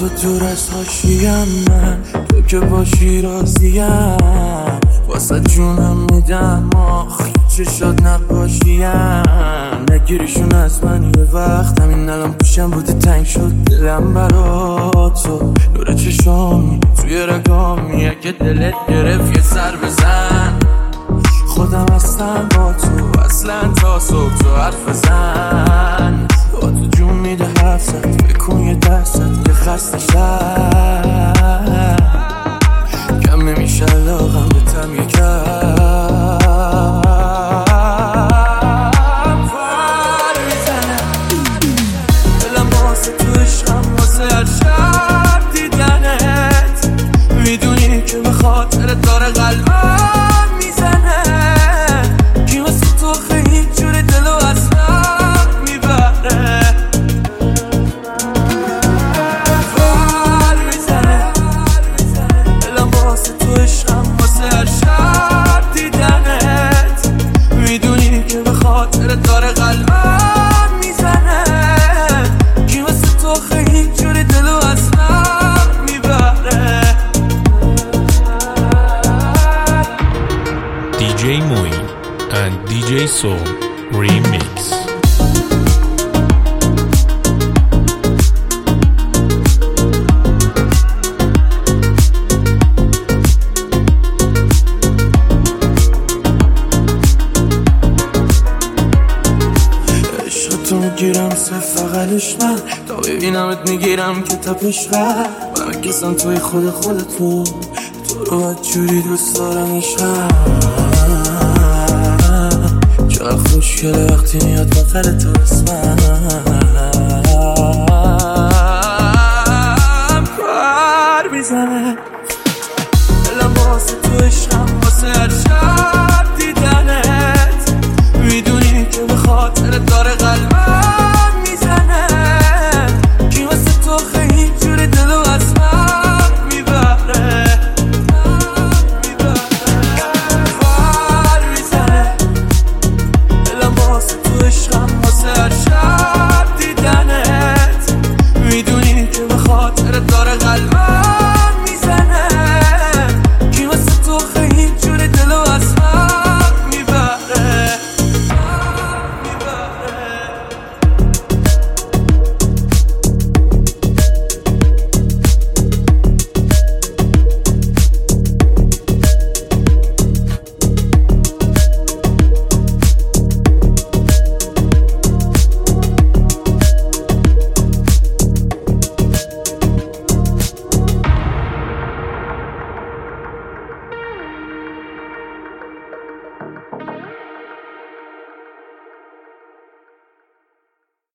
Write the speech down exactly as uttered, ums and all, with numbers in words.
تو دور از حاشیم، من تو که باشی راضیم، واسه جونم میدم آخ چشات نقاشیم. نگیریشون از من یه وقت، همین الان پیشم بوده تنگ شد دلم برا تو. نور چشامی توی رگامی، اگه دلت گرفت یه سر بزن. خودم هستم با تو اصلا تا صبح تو حرف بزن. با تو جون میده حرفت، بکن یه دستت که خسته شد. کم نمیشه علاقم به تم یکم. فر میزنه دلم واسه تو عشقم، واسه هر شب دیدنت. میدونی که به خاطرت داره قلبم میزنه. کی واسه تو خیلی جوری دلو از من میبره. فر میزنه دلم واسه تو عشقم، واسه هر شب دیدنت. میدونی که به خاطرت داره قلبم میزنه. کی واسه تو خیلی جوری دلو از من میبره. دی جی Moin and دی جی Soul Remix. عشق تو میگیرم صرف فقلش من، تا ببینمت میگیرم که تپش قلب. من کسان توی خود خودتو، تو رو باید جوری دوست دارم عشقم. چقدر خوشگله وقتی میاد بغل تو اسمم. پر میزنه دلم واسه تو عشقم، واسه هر شب دیدنت. میدونی که به خاطرت داره قلبم